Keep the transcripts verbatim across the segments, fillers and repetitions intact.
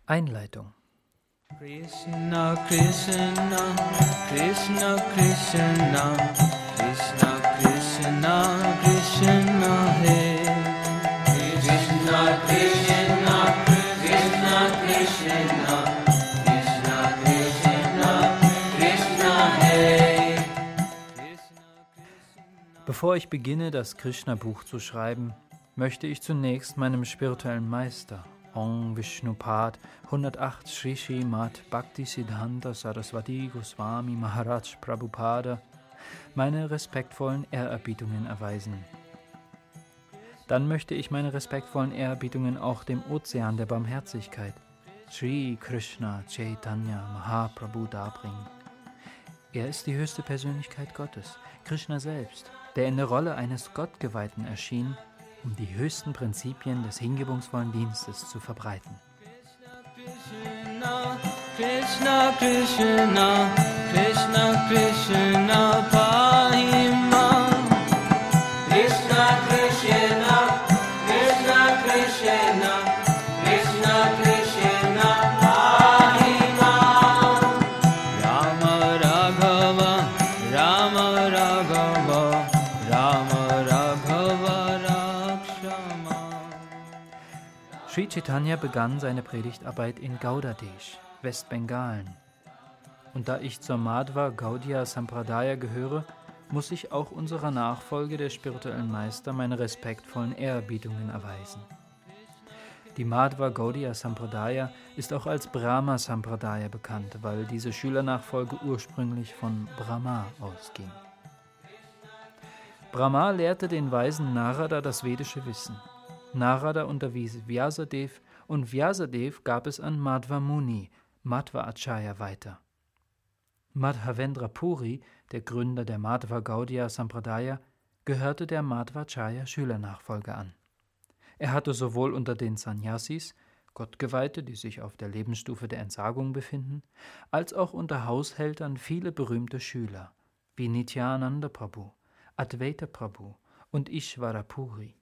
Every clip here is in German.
Einleitung. Krishna Krishna Krishna Krishna Krishna Krishna Krishna He Krishna Krishna Krishna Krishna Krishna Krishna Krishna He. Bevor ich beginne, das Krishna-Buch zu schreiben, möchte ich zunächst meinem spirituellen Meister, Om Vishnupad hundertacht Sri Srimad Bhaktisiddhanta Saraswati Goswami Maharaj Prabhupada, meine respektvollen Ehrerbietungen erweisen. Dann möchte ich meine respektvollen Ehrerbietungen auch dem Ozean der Barmherzigkeit, Sri Krishna Chaitanya Mahaprabhu, darbringen. Er ist die höchste Persönlichkeit Gottes, Krishna selbst, der in der Rolle eines Gottgeweihten erschien, um die höchsten Prinzipien des hingebungsvollen Dienstes zu verbreiten. Krishna Krishna Krishna Krishna Krishna Pahima Krishna Krishna Krishna Krishna Krishna Krishna Pahima Rama Raghava Rama Raghava Rama Raghava Sri Chaitanya begann seine Predigtarbeit in Gaudadesh, Westbengalen. Und da ich zur Madhva Gaudiya Sampradaya gehöre, muss ich auch unserer Nachfolge der spirituellen Meister meine respektvollen Ehrerbietungen erweisen. Die Madhva Gaudiya Sampradaya ist auch als Brahma Sampradaya bekannt, weil diese Schülernachfolge ursprünglich von Brahma ausging. Brahma lehrte den weisen Narada das vedische Wissen. Narada unterwies Vyasadev und Vyasadev gab es an Madhva Muni, Madhva Acharya, weiter. Madhavendra Puri, der Gründer der Madhva Gaudiya Sampradaya, gehörte der Madhvacharya Schülernachfolge an. Er hatte sowohl unter den Sannyasis, Gottgeweihte, die sich auf der Lebensstufe der Entsagung befinden, als auch unter Haushältern viele berühmte Schüler, wie Nityananda Prabhu, Advaita Prabhu und Ishvara Puri.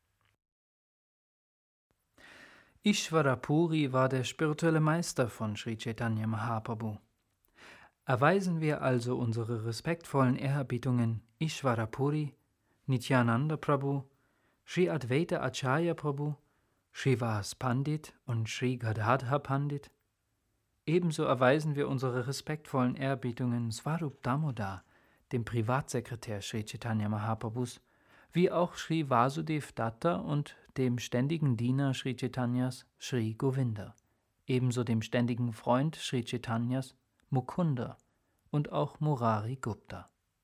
Ishvara Puri war der spirituelle Meister von Sri Chaitanya Mahaprabhu. Erweisen wir also unsere respektvollen Ehrerbietungen Ishvara Puri, Nityananda Prabhu, Sri Advaita Acharya Prabhu, Srivas Pandit und Sri Gadadhar Pandit. Ebenso erweisen wir unsere respektvollen Ehrerbietungen Swarup Damodar, dem Privatsekretär Sri Chaitanya Mahaprabhus, wie auch Sri Vasudev Datta und dem ständigen Diener Sri Chaitanyas, Sri Govinda, ebenso dem ständigen Freund Sri Chaitanyas, Mukunda, und auch Murari Gupta.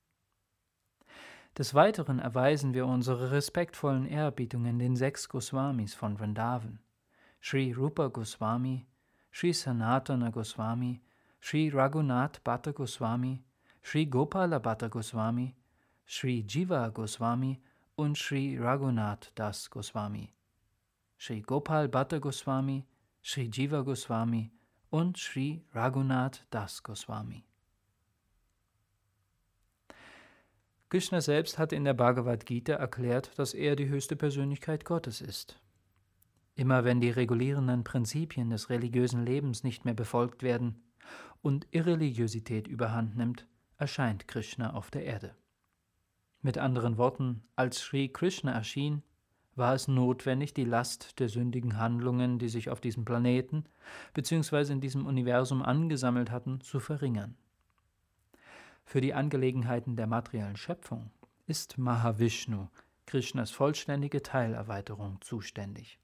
Des Weiteren erweisen wir unsere respektvollen Ehrerbietungen den sechs Goswamis von Vrindavan, Sri Rupa Goswami, Sri Sanatana Goswami, Sri Raghunath Bhatta Goswami, Sri Gopala Bhatta Goswami, Sri Jiva Goswami und Sri Raghunath Das Goswami, Sri Gopal Bhatta Goswami, Sri Jiva Goswami und Sri Raghunath Das Goswami. Krishna selbst hat in der Bhagavad Gita erklärt, dass er die höchste Persönlichkeit Gottes ist. Immer wenn die regulierenden Prinzipien des religiösen Lebens nicht mehr befolgt werden und Irreligiosität überhand nimmt, erscheint Krishna auf der Erde. Mit anderen Worten, als Sri Krishna erschien, war es notwendig, die Last der sündigen Handlungen, die sich auf diesem Planeten bzw. in diesem Universum angesammelt hatten, zu verringern. Für die Angelegenheiten der materiellen Schöpfung ist Mahavishnu, Krishnas vollständige Teilerweiterung, zuständig.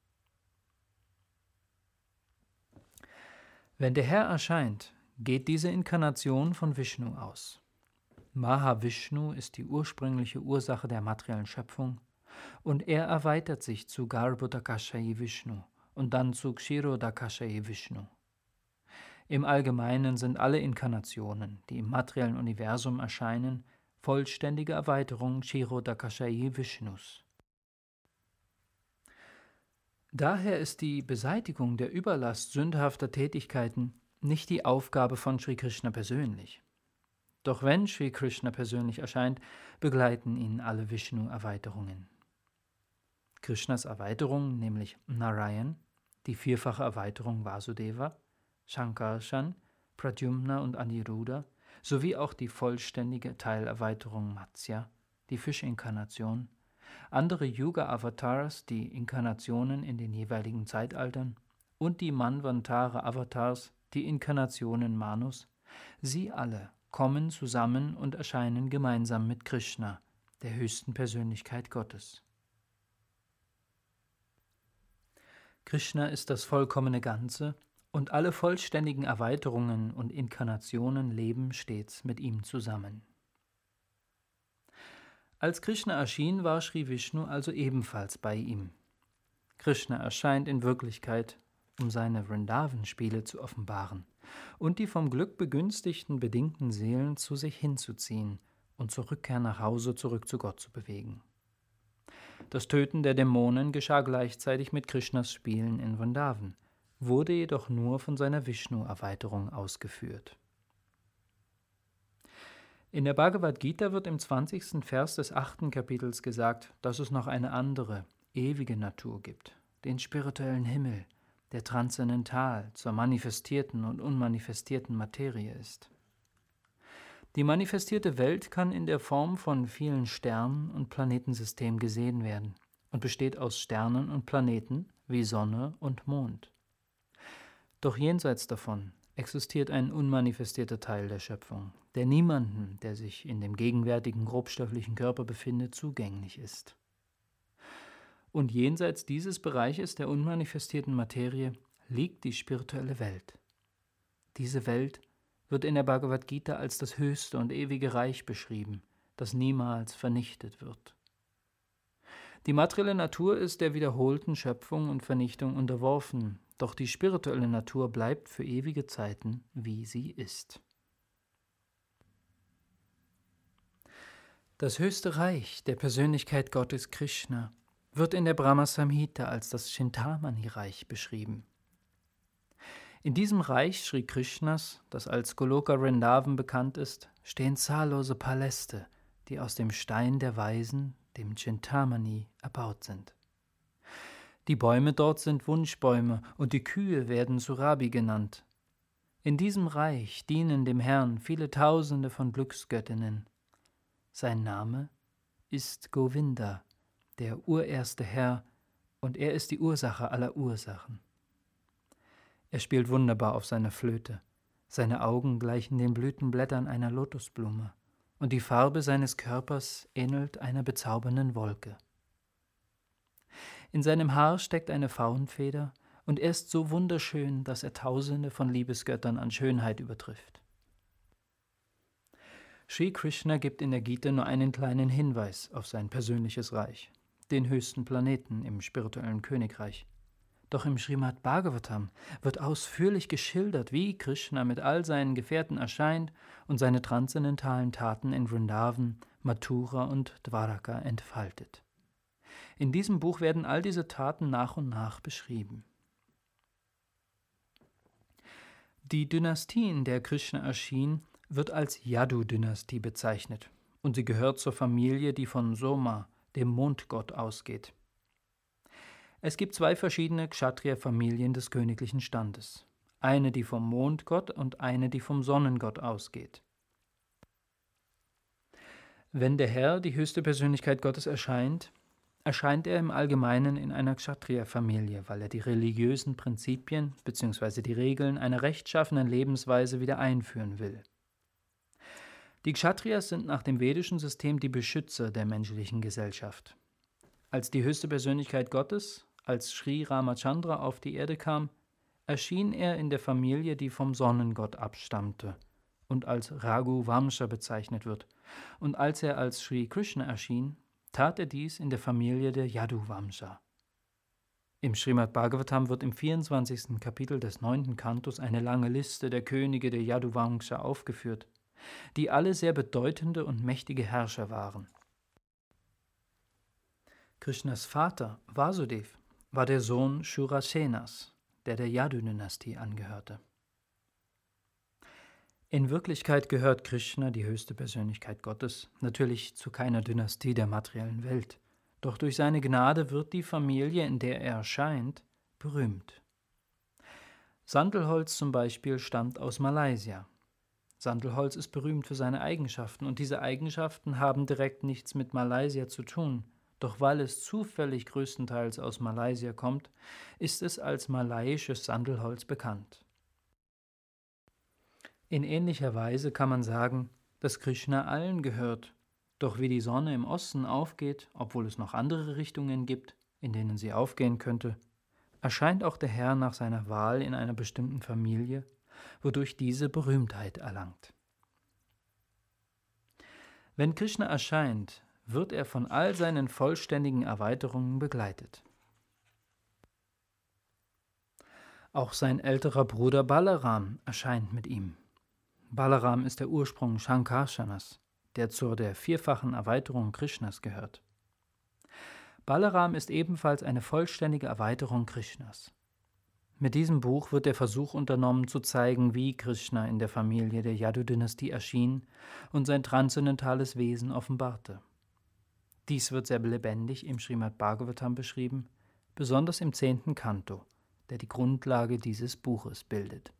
Wenn der Herr erscheint, geht diese Inkarnation von Vishnu aus. Mahavishnu ist die ursprüngliche Ursache der materiellen Schöpfung und er erweitert sich zu Garbhodakashayi Vishnu und dann zu Kshirodakashayi Vishnu. Im Allgemeinen sind alle Inkarnationen, die im materiellen Universum erscheinen, vollständige Erweiterungen Kshirodakashayi Vishnus. Daher ist die Beseitigung der Überlast sündhafter Tätigkeiten nicht die Aufgabe von Sri Krishna persönlich. Doch wenn Sri Krishna persönlich erscheint, begleiten ihn alle Vishnu-Erweiterungen. Krishnas Erweiterung, nämlich Narayan, die vierfache Erweiterung Vasudeva, Shankarshan, Pradyumna und Aniruddha, sowie auch die vollständige Teilerweiterung Matsya, die Fischinkarnation, andere Yuga-Avatars, die Inkarnationen in den jeweiligen Zeitaltern, und die Manvantara-Avatars, die Inkarnationen Manus, sie alle kommen zusammen und erscheinen gemeinsam mit Krishna, der höchsten Persönlichkeit Gottes. Krishna ist das vollkommene Ganze, und alle vollständigen Erweiterungen und Inkarnationen leben stets mit ihm zusammen. Als Krishna erschien, war Sri Vishnu also ebenfalls bei ihm. Krishna erscheint in Wirklichkeit, um seine Vrindavan-Spiele zu offenbaren und die vom Glück begünstigten, bedingten Seelen zu sich hinzuziehen und zur Rückkehr nach Hause zurück zu Gott zu bewegen. Das Töten der Dämonen geschah gleichzeitig mit Krishnas Spielen in Vrindavan, wurde jedoch nur von seiner Vishnu-Erweiterung ausgeführt. In der Bhagavad Gita wird im zwanzigsten Vers des achten Kapitels gesagt, dass es noch eine andere, ewige Natur gibt, den spirituellen Himmel, der transzendental zur manifestierten und unmanifestierten Materie ist. Die manifestierte Welt kann in der Form von vielen Sternen und Planetensystemen gesehen werden und besteht aus Sternen und Planeten wie Sonne und Mond. Doch jenseits davon existiert ein unmanifestierter Teil der Schöpfung, der niemandem, der sich in dem gegenwärtigen grobstofflichen Körper befindet, zugänglich ist. Und jenseits dieses Bereiches der unmanifestierten Materie liegt die spirituelle Welt. Diese Welt wird in der Bhagavad Gita als das höchste und ewige Reich beschrieben, das niemals vernichtet wird. Die materielle Natur ist der wiederholten Schöpfung und Vernichtung unterworfen, doch die spirituelle Natur bleibt für ewige Zeiten, wie sie ist. Das höchste Reich der Persönlichkeit Gottes Krishna wird in der Brahma Samhita als das Chintamani-Reich beschrieben. In diesem Reich Sri Krishnas, das als Goloka Vrindavan bekannt ist, stehen zahllose Paläste, die aus dem Stein der Weisen, dem Chintamani, erbaut sind. Die Bäume dort sind Wunschbäume und die Kühe werden Surabi genannt. In diesem Reich dienen dem Herrn viele Tausende von Glücksgöttinnen. Sein Name ist Govinda, der urerste Herr, und er ist die Ursache aller Ursachen. Er spielt wunderbar auf seiner Flöte. Seine Augen gleichen den Blütenblättern einer Lotusblume, und die Farbe seines Körpers ähnelt einer bezaubernden Wolke. In seinem Haar steckt eine Faunfeder, und er ist so wunderschön, dass er Tausende von Liebesgöttern an Schönheit übertrifft. Sri Krishna gibt in der Gita nur einen kleinen Hinweis auf sein persönliches Reich, den höchsten Planeten im spirituellen Königreich. Doch im Srimad Bhagavatam wird ausführlich geschildert, wie Krishna mit all seinen Gefährten erscheint und seine transzendentalen Taten in Vrindavan, Mathura und Dwaraka entfaltet. In diesem Buch werden all diese Taten nach und nach beschrieben. Die Dynastie, in der Krishna erschien, wird als Yadu-Dynastie bezeichnet und sie gehört zur Familie, die von Soma, dem Mondgott, ausgeht. Es gibt zwei verschiedene Kshatriya-Familien des königlichen Standes, eine, die vom Mondgott und eine, die vom Sonnengott ausgeht. Wenn der Herr, die höchste Persönlichkeit Gottes, erscheint, erscheint er im Allgemeinen in einer Kshatriya-Familie, weil er die religiösen Prinzipien bzw. die Regeln einer rechtschaffenen Lebensweise wieder einführen will. Die Kshatriyas sind nach dem vedischen System die Beschützer der menschlichen Gesellschaft. Als die höchste Persönlichkeit Gottes, als Sri Ramachandra auf die Erde kam, erschien er in der Familie, die vom Sonnengott abstammte und als Raghu Vamsha bezeichnet wird. Und als er als Sri Krishna erschien, tat er dies in der Familie der Yadu Vamsha. Im Srimad Bhagavatam wird im vierundzwanzigsten Kapitel des neunten Kantos eine lange Liste der Könige der Yadu Vamsha aufgeführt, die alle sehr bedeutende und mächtige Herrscher waren. Krishnas Vater, Vasudev, war der Sohn Shurasenas, der der Yadu-Dynastie angehörte. In Wirklichkeit gehört Krishna, die höchste Persönlichkeit Gottes, natürlich zu keiner Dynastie der materiellen Welt, doch durch seine Gnade wird die Familie, in der er erscheint, berühmt Sandelholz zum Beispiel stammt aus Malaysia. Sandelholz ist berühmt für seine Eigenschaften, und diese Eigenschaften haben direkt nichts mit Malaysia zu tun. Doch weil es zufällig größtenteils aus Malaysia kommt, ist es als malaiisches Sandelholz bekannt. In ähnlicher Weise kann man sagen, dass Krishna allen gehört. Doch wie die Sonne im Osten aufgeht, obwohl es noch andere Richtungen gibt, in denen sie aufgehen könnte, erscheint auch der Herr nach seiner Wahl in einer bestimmten Familie, wodurch diese Berühmtheit erlangt. Wenn Krishna erscheint, wird er von all seinen vollständigen Erweiterungen begleitet. Auch sein älterer Bruder Balaram erscheint mit ihm. Balaram ist der Ursprung Shankarshanas, der zur der vierfachen Erweiterung Krishnas gehört. Balaram ist ebenfalls eine vollständige Erweiterung Krishnas. Mit diesem Buch wird der Versuch unternommen, zu zeigen, wie Krishna in der Familie der Yadu-Dynastie erschien und sein transzendentales Wesen offenbarte. Dies wird sehr lebendig im Srimad Bhagavatam beschrieben, besonders im zehnten Kanto, der die Grundlage dieses Buches bildet.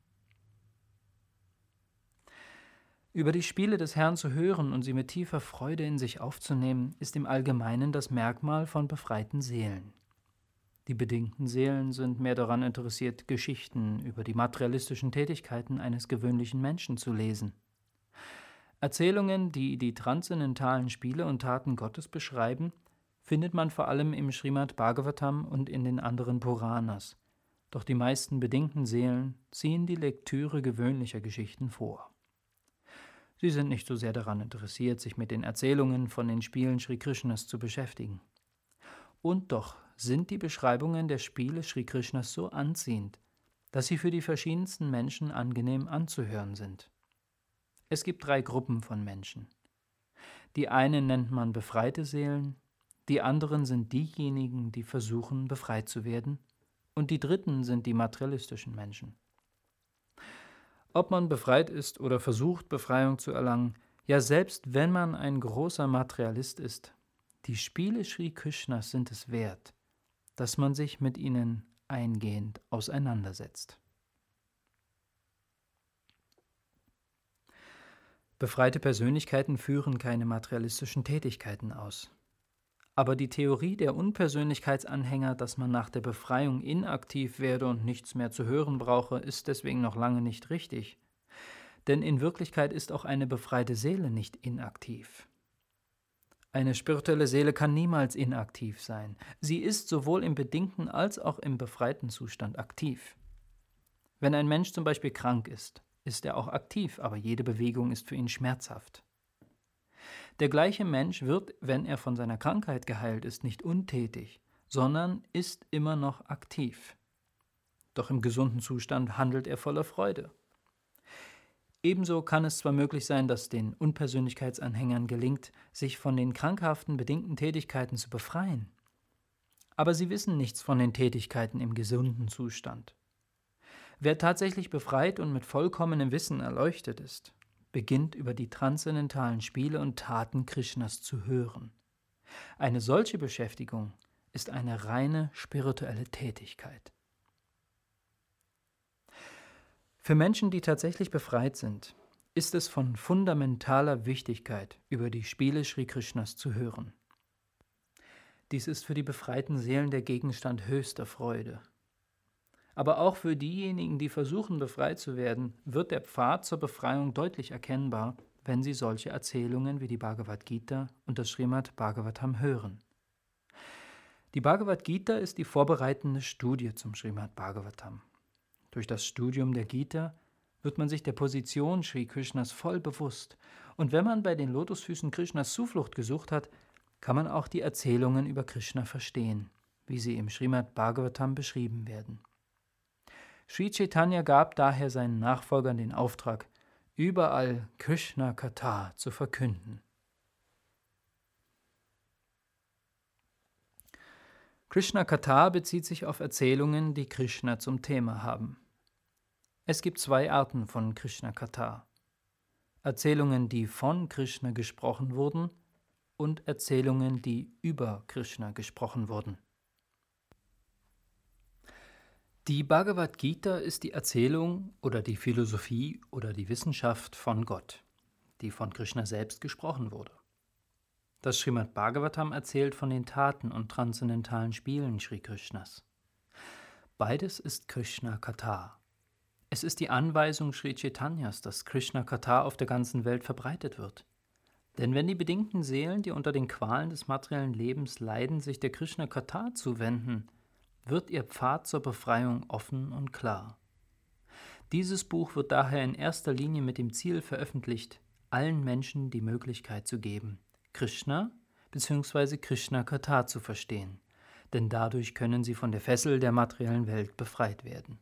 Über die Spiele des Herrn zu hören und sie mit tiefer Freude in sich aufzunehmen, ist im Allgemeinen das Merkmal von befreiten Seelen. Die bedingten Seelen sind mehr daran interessiert, Geschichten über die materialistischen Tätigkeiten eines gewöhnlichen Menschen zu lesen. Erzählungen, die die transzendentalen Spiele und Taten Gottes beschreiben, findet man vor allem im Srimad Bhagavatam und in den anderen Puranas. Doch die meisten bedingten Seelen ziehen die Lektüre gewöhnlicher Geschichten vor. Sie sind nicht so sehr daran interessiert, sich mit den Erzählungen von den Spielen Sri Krishnas zu beschäftigen. Und doch sind die Beschreibungen der Spiele Sri Krishnas so anziehend, dass sie für die verschiedensten Menschen angenehm anzuhören sind. Es gibt drei Gruppen von Menschen. Die einen nennt man befreite Seelen, die anderen sind diejenigen, die versuchen, befreit zu werden, und die dritten sind die materialistischen Menschen. Ob man befreit ist oder versucht, Befreiung zu erlangen, ja selbst wenn man ein großer Materialist ist, die Spiele Sri Krishnas sind es wert, dass man sich mit ihnen eingehend auseinandersetzt. Befreite Persönlichkeiten führen keine materialistischen Tätigkeiten aus. Aber die Theorie der Unpersönlichkeitsanhänger, dass man nach der Befreiung inaktiv werde und nichts mehr zu hören brauche, ist deswegen noch lange nicht richtig. Denn in Wirklichkeit ist auch eine befreite Seele nicht inaktiv. Eine spirituelle Seele kann niemals inaktiv sein. Sie ist sowohl im bedingten als auch im befreiten Zustand aktiv. Wenn ein Mensch zum Beispiel krank ist, ist er auch aktiv, aber jede Bewegung ist für ihn schmerzhaft. Der gleiche Mensch wird, wenn er von seiner Krankheit geheilt ist, nicht untätig, sondern ist immer noch aktiv. Doch im gesunden Zustand handelt er voller Freude. Ebenso kann es zwar möglich sein, dass den Unpersönlichkeitsanhängern gelingt, sich von den krankhaften bedingten Tätigkeiten zu befreien, aber sie wissen nichts von den Tätigkeiten im gesunden Zustand. Wer tatsächlich befreit und mit vollkommenem Wissen erleuchtet ist, beginnt über die transzendentalen Spiele und Taten Krishnas zu hören. Eine solche Beschäftigung ist eine reine spirituelle Tätigkeit. Für Menschen, die tatsächlich befreit sind, ist es von fundamentaler Wichtigkeit, über die Spiele Sri Krishnas zu hören. Dies ist für die befreiten Seelen der Gegenstand höchster Freude. Aber auch für diejenigen, die versuchen, befreit zu werden, wird der Pfad zur Befreiung deutlich erkennbar, wenn sie solche Erzählungen wie die Bhagavad Gita und das Srimad Bhagavatam hören. Die Bhagavad Gita ist die vorbereitende Studie zum Srimad Bhagavatam. Durch das Studium der Gita wird man sich der Position Sri Krishnas voll bewusst, und wenn man bei den Lotusfüßen Krishnas Zuflucht gesucht hat, kann man auch die Erzählungen über Krishna verstehen, wie sie im Srimad Bhagavatam beschrieben werden. Sri Chaitanya gab daher seinen Nachfolgern den Auftrag, überall Krishna Katha zu verkünden. Krishna Katha bezieht sich auf Erzählungen, die Krishna zum Thema haben. Es gibt zwei Arten von Krishna Katha: Erzählungen, die von Krishna gesprochen wurden, und Erzählungen, die über Krishna gesprochen wurden. Die Bhagavad Gita ist die Erzählung oder die Philosophie oder die Wissenschaft von Gott, die von Krishna selbst gesprochen wurde. Das Srimad Bhagavatam erzählt von den Taten und transzendentalen Spielen Sri Krishnas. Beides ist Krishna Katha. Es ist die Anweisung Sri Chaitanyas, dass Krishna Katha auf der ganzen Welt verbreitet wird. Denn wenn die bedingten Seelen, die unter den Qualen des materiellen Lebens leiden, sich der Krishna Katha zuwenden, wird ihr Pfad zur Befreiung offen und klar. Dieses Buch wird daher in erster Linie mit dem Ziel veröffentlicht, allen Menschen die Möglichkeit zu geben, Krishna bzw. Krishna Katha zu verstehen, denn dadurch können sie von der Fessel der materiellen Welt befreit werden.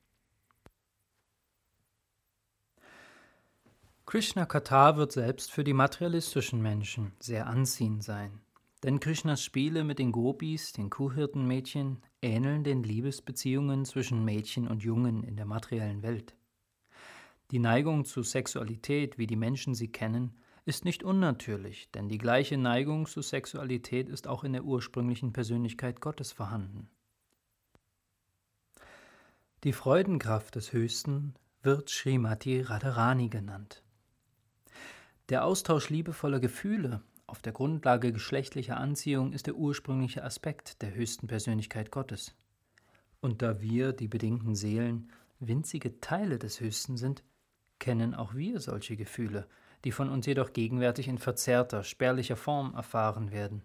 Krishna Katha wird selbst für die materialistischen Menschen sehr anziehend sein, denn Krishnas Spiele mit den Gopis, den Kuhhirtenmädchen, ähneln den Liebesbeziehungen zwischen Mädchen und Jungen in der materiellen Welt. Die Neigung zu Sexualität, wie die Menschen sie kennen, ist nicht unnatürlich, denn die gleiche Neigung zu Sexualität ist auch in der ursprünglichen Persönlichkeit Gottes vorhanden. Die Freudenkraft des Höchsten wird Srimati Radharani genannt. Der Austausch liebevoller Gefühle auf der Grundlage geschlechtlicher Anziehung ist der ursprüngliche Aspekt der höchsten Persönlichkeit Gottes. Und da wir, die bedingten Seelen, winzige Teile des Höchsten sind, kennen auch wir solche Gefühle, die von uns jedoch gegenwärtig in verzerrter, spärlicher Form erfahren werden.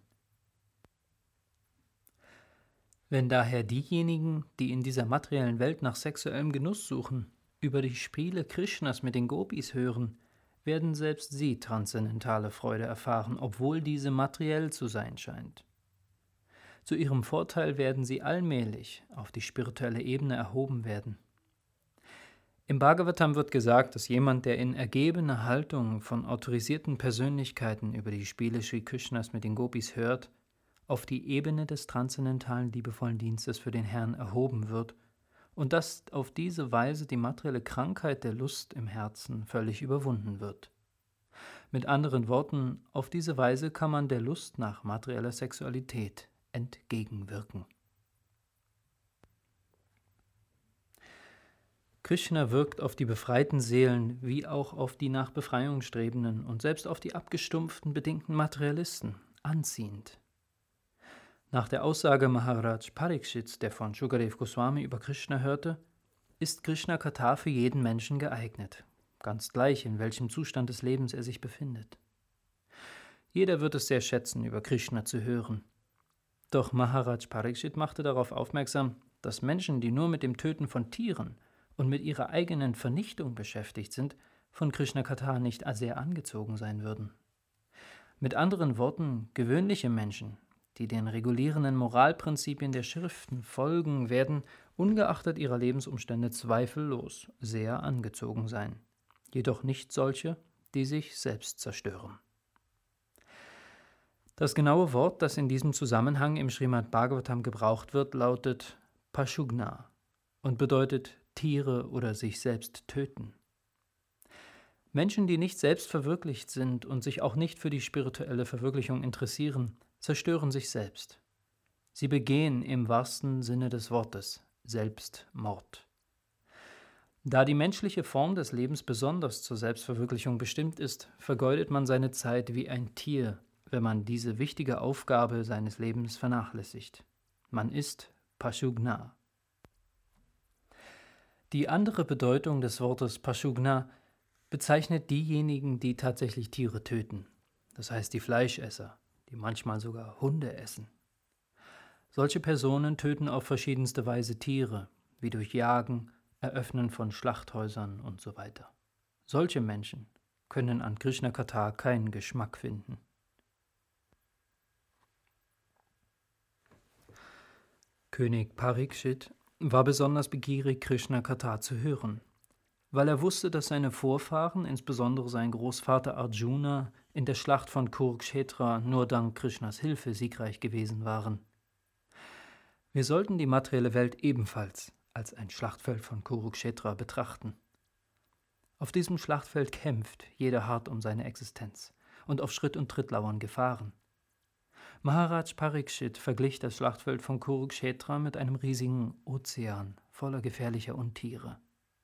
Wenn daher diejenigen, die in dieser materiellen Welt nach sexuellem Genuss suchen, über die Spiele Krishnas mit den Gopis hören, werden selbst sie transzendentale Freude erfahren, obwohl diese materiell zu sein scheint. Zu ihrem Vorteil werden sie allmählich auf die spirituelle Ebene erhoben werden. Im Bhagavatam wird gesagt, dass jemand, der in ergebener Haltung von autorisierten Persönlichkeiten über die Spiele Sri Krishnas mit den Gopis hört, auf die Ebene des transzendentalen liebevollen Dienstes für den Herrn erhoben wird und dass auf diese Weise die materielle Krankheit der Lust im Herzen völlig überwunden wird. Mit anderen Worten, auf diese Weise kann man der Lust nach materieller Sexualität entgegenwirken. Krishna wirkt auf die befreiten Seelen wie auch auf die nach Befreiung strebenden und selbst auf die abgestumpften, bedingten Materialisten anziehend. Nach der Aussage Maharaj Parikshits, der von Shukadev Goswami über Krishna hörte, ist Krishna Katha für jeden Menschen geeignet, ganz gleich in welchem Zustand des Lebens er sich befindet. Jeder wird es sehr schätzen, über Krishna zu hören. Doch Maharaj Parikshit machte darauf aufmerksam, dass Menschen, die nur mit dem Töten von Tieren und mit ihrer eigenen Vernichtung beschäftigt sind, von Krishna Katha nicht sehr angezogen sein würden. Mit anderen Worten, gewöhnliche Menschen, die den regulierenden Moralprinzipien der Schriften folgen, werden, ungeachtet ihrer Lebensumstände zweifellos, sehr angezogen sein. Jedoch nicht solche, die sich selbst zerstören. Das genaue Wort, das in diesem Zusammenhang im Srimad Bhagavatam gebraucht wird, lautet Pashugna und bedeutet Tiere oder sich selbst töten. Menschen, die nicht selbst verwirklicht sind und sich auch nicht für die spirituelle Verwirklichung interessieren, zerstören sich selbst. Sie begehen im wahrsten Sinne des Wortes Selbstmord. Da die menschliche Form des Lebens besonders zur Selbstverwirklichung bestimmt ist, vergeudet man seine Zeit wie ein Tier, wenn man diese wichtige Aufgabe seines Lebens vernachlässigt. Man ist Pashugna. Die andere Bedeutung des Wortes Pashugna bezeichnet diejenigen, die tatsächlich Tiere töten, das heißt die Fleischesser, die manchmal sogar Hunde essen. Solche Personen töten auf verschiedenste Weise Tiere, wie durch Jagen, Eröffnen von Schlachthäusern und so weiter. Solche Menschen können an Krishna Katha keinen Geschmack finden. König Parikshit war besonders begierig, Krishna Katha zu hören, weil er wusste, dass seine Vorfahren, insbesondere sein Großvater Arjuna, in der Schlacht von Kurukshetra nur dank Krishnas Hilfe siegreich gewesen waren. Wir sollten die materielle Welt ebenfalls als ein Schlachtfeld von Kurukshetra betrachten. Auf diesem Schlachtfeld kämpft jeder hart um seine Existenz und auf Schritt und Tritt lauern Gefahren. Maharaj Parikshit verglich das Schlachtfeld von Kurukshetra mit einem riesigen Ozean voller gefährlicher Untiere.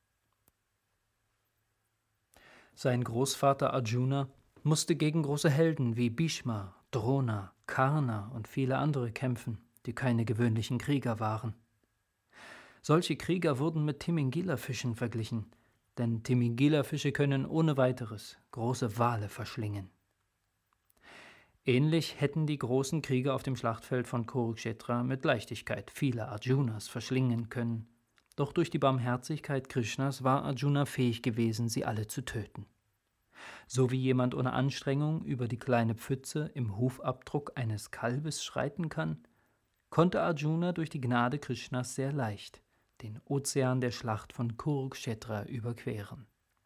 Sein Großvater Arjuna musste gegen große Helden wie Bhishma, Drona, Karna und viele andere kämpfen, die keine gewöhnlichen Krieger waren. Solche Krieger wurden mit Timingila-Fischen verglichen, denn Timingila-Fische können ohne weiteres große Wale verschlingen. Ähnlich hätten die großen Krieger auf dem Schlachtfeld von Kurukshetra mit Leichtigkeit viele Arjunas verschlingen können, doch durch die Barmherzigkeit Krishnas war Arjuna fähig gewesen, sie alle zu töten. So wie jemand ohne Anstrengung über die kleine Pfütze im Hufabdruck eines Kalbes schreiten kann, konnte Arjuna durch die Gnade Krishnas sehr leicht den Ozean der Schlacht von Kurukshetra überqueren.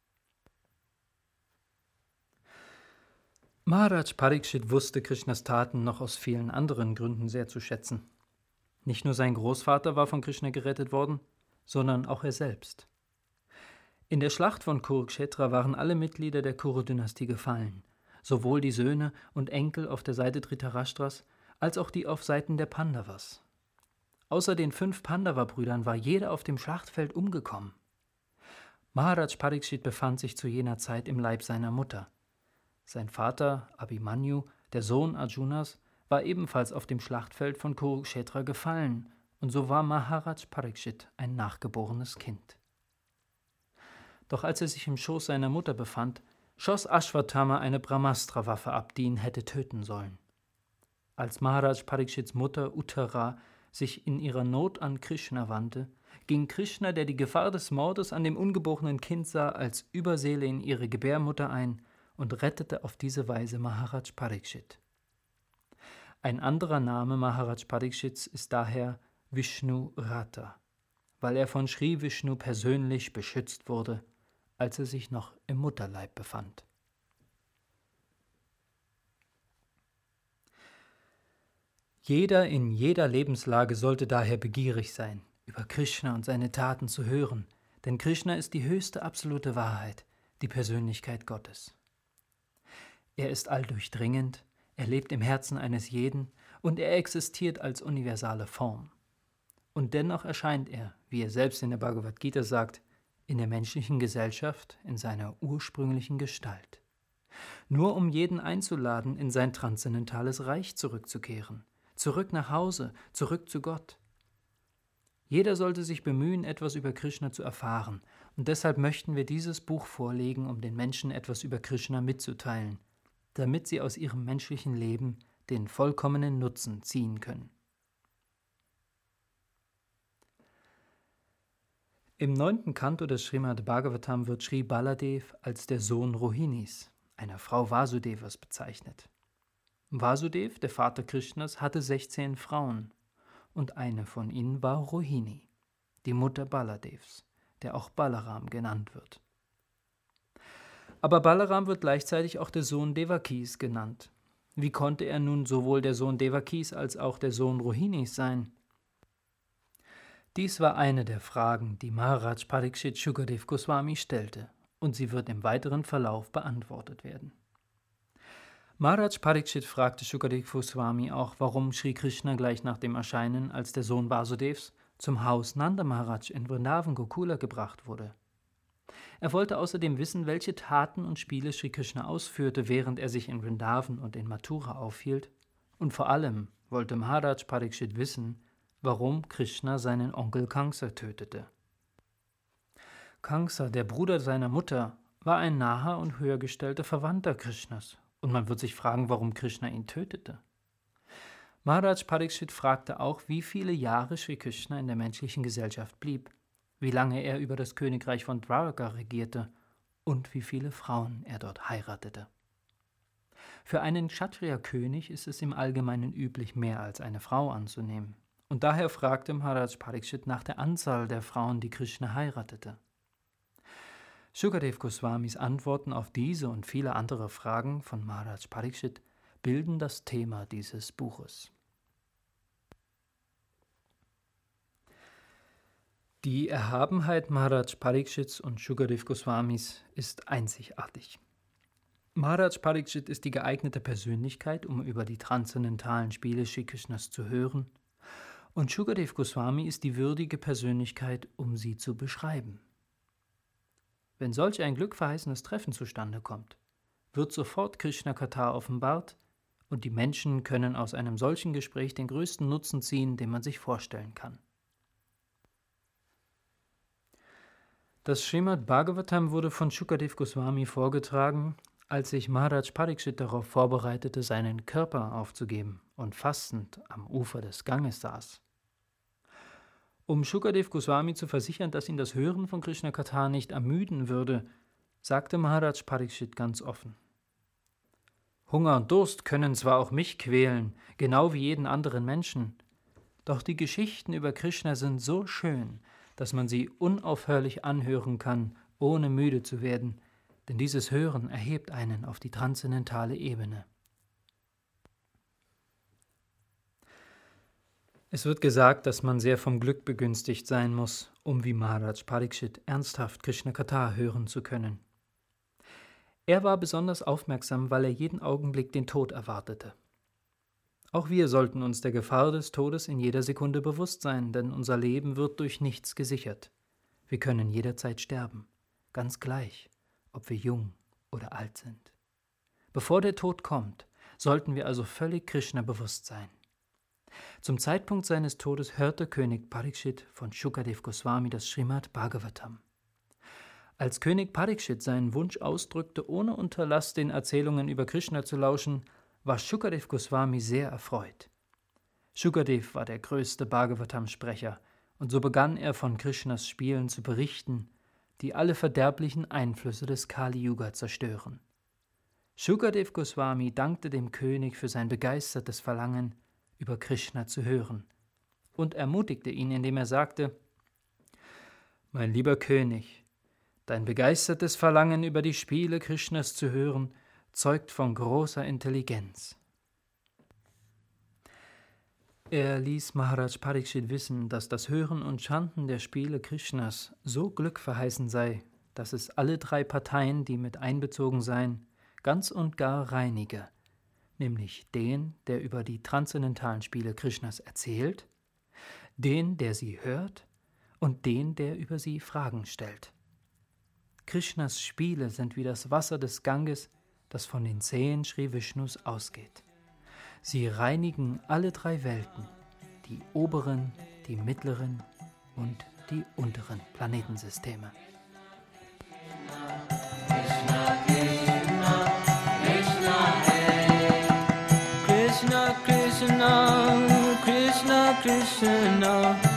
Maharaj Parikshit wusste Krishnas Taten noch aus vielen anderen Gründen sehr zu schätzen. Nicht nur sein Großvater war von Krishna gerettet worden, sondern auch er selbst. In der Schlacht von Kurukshetra waren alle Mitglieder der Kuru-Dynastie gefallen, sowohl die Söhne und Enkel auf der Seite Dhritarashtras als auch die auf Seiten der Pandavas. Außer den fünf Pandava-Brüdern war jeder auf dem Schlachtfeld umgekommen. Maharaj Parikshit befand sich zu jener Zeit im Leib seiner Mutter. Sein Vater Abhimanyu, der Sohn Arjunas, war ebenfalls auf dem Schlachtfeld von Kurukshetra gefallen, und so war Maharaj Parikshit ein nachgeborenes Kind. Doch als er sich im Schoß seiner Mutter befand, schoss Ashwatthama eine Brahmastra-Waffe ab, die ihn hätte töten sollen. Als Maharaj Parikshits Mutter Uttara sich in ihrer Not an Krishna wandte, ging Krishna, der die Gefahr des Mordes an dem ungeborenen Kind sah, als Überseele in ihre Gebärmutter ein und rettete auf diese Weise Maharaj Parikshit. Ein anderer Name Maharaj Parikshits ist daher Vishnu Rata, weil er von Sri Vishnu persönlich beschützt wurde, als er sich noch im Mutterleib befand. Jeder in jeder Lebenslage sollte daher begierig sein, über Krishna und seine Taten zu hören, denn Krishna ist die höchste absolute Wahrheit, die Persönlichkeit Gottes. Er ist alldurchdringend, er lebt im Herzen eines jeden und er existiert als universale Form. Und dennoch erscheint er, wie er selbst in der Bhagavad Gita sagt, in der menschlichen Gesellschaft in seiner ursprünglichen Gestalt. Nur um jeden einzuladen, in sein transzendentales Reich zurückzukehren, zurück nach Hause, zurück zu Gott. Jeder sollte sich bemühen, etwas über Krishna zu erfahren, und deshalb möchten wir dieses Buch vorlegen, um den Menschen etwas über Krishna mitzuteilen, damit sie aus ihrem menschlichen Leben den vollkommenen Nutzen ziehen können. Im neunten Kanto des Srimad Bhagavatam wird Sri Baladev als der Sohn Rohinis, einer Frau Vasudevas, bezeichnet. Vasudev, der Vater Krishnas, hatte sechzehn Frauen, und eine von ihnen war Rohini, die Mutter Baladevs, der auch Balaram genannt wird. Aber Balaram wird gleichzeitig auch der Sohn Devakis genannt. Wie konnte er nun sowohl der Sohn Devakis als auch der Sohn Rohinis sein? Dies war eine der Fragen, die Maharaj Parikshit Shukadev Goswami stellte, und sie wird im weiteren Verlauf beantwortet werden. Maharaj Parikshit fragte Shukadev Goswami auch, warum Sri Krishna gleich nach dem Erscheinen als der Sohn Vasudevs zum Haus Nanda Maharaj in Vrindavan Gokula gebracht wurde. Er wollte außerdem wissen, welche Taten und Spiele Sri Krishna ausführte, während er sich in Vrindavan und in Mathura aufhielt, und vor allem wollte Maharaj Parikshit wissen, warum Krishna seinen Onkel Kamsa tötete. Kamsa, der Bruder seiner Mutter, war ein naher und höhergestellter Verwandter Krishnas, und man wird sich fragen, warum Krishna ihn tötete. Maharaj Parikshit fragte auch, wie viele Jahre Sri Krishna in der menschlichen Gesellschaft blieb, wie lange er über das Königreich von Dwaraka regierte und wie viele Frauen er dort heiratete. Für einen Kshatriya-König ist es im Allgemeinen üblich, mehr als eine Frau anzunehmen. Und daher fragte Maharaj Parikshit nach der Anzahl der Frauen, die Krishna heiratete. Shukadev Goswamis Antworten auf diese und viele andere Fragen von Maharaj Parikshit bilden das Thema dieses Buches. Die Erhabenheit Maharaj Parikshits und Shukadev Goswamis ist einzigartig. Maharaj Parikshit ist die geeignete Persönlichkeit, um über die transzendentalen Spiele Shri Krishnas zu hören, Und Shukadev Goswami ist die würdige Persönlichkeit, um sie zu beschreiben. Wenn solch ein glückverheißenes Treffen zustande kommt, wird sofort Krishna-Katha offenbart und die Menschen können aus einem solchen Gespräch den größten Nutzen ziehen, den man sich vorstellen kann. Das Srimad Bhagavatam wurde von Shukadev Goswami vorgetragen, als sich Maharaj Parikshit darauf vorbereitete, seinen Körper aufzugeben und fastend am Ufer des Ganges saß. Um Shukadev Goswami zu versichern, dass ihn das Hören von Krishna-Katha nicht ermüden würde, sagte Maharaj Parikshit ganz offen: Hunger und Durst können zwar auch mich quälen, genau wie jeden anderen Menschen, doch die Geschichten über Krishna sind so schön, dass man sie unaufhörlich anhören kann, ohne müde zu werden, denn dieses Hören erhebt einen auf die transzendentale Ebene. Es wird gesagt, dass man sehr vom Glück begünstigt sein muss, um wie Maharaj Parikshit ernsthaft Krishna-Katha hören zu können. Er war besonders aufmerksam, weil er jeden Augenblick den Tod erwartete. Auch wir sollten uns der Gefahr des Todes in jeder Sekunde bewusst sein, denn unser Leben wird durch nichts gesichert. Wir können jederzeit sterben, ganz gleich, ob wir jung oder alt sind. Bevor der Tod kommt, sollten wir also völlig Krishna bewusst sein. Zum Zeitpunkt seines Todes hörte König Parikshit von Shukadev Goswami das Srimad Bhagavatam. Als König Parikshit seinen Wunsch ausdrückte, ohne Unterlass den Erzählungen über Krishna zu lauschen, war Shukadev Goswami sehr erfreut. Shukadev war der größte Bhagavatam-Sprecher, und so begann er von Krishnas Spielen zu berichten, die alle verderblichen Einflüsse des Kali-Yuga zerstören. Shukadev Goswami dankte dem König für sein begeistertes Verlangen, über Krishna zu hören, und ermutigte ihn, indem er sagte: Mein lieber König, dein begeistertes Verlangen, über die Spiele Krishnas zu hören, zeugt von großer Intelligenz. Er ließ Maharaj Parikshit wissen, dass das Hören und Chanten der Spiele Krishnas so glückverheißend sei, dass es alle drei Parteien, die mit einbezogen seien, ganz und gar reinige, nämlich den, der über die transzendentalen Spiele Krishnas erzählt, den, der sie hört, und den, der über sie Fragen stellt. Krishnas Spiele sind wie das Wasser des Ganges, das von den Zehen Sri Vishnus ausgeht. Sie reinigen alle drei Welten, die oberen, die mittleren und die unteren Planetensysteme. Krishna, Krishna, Krishna, Krishna,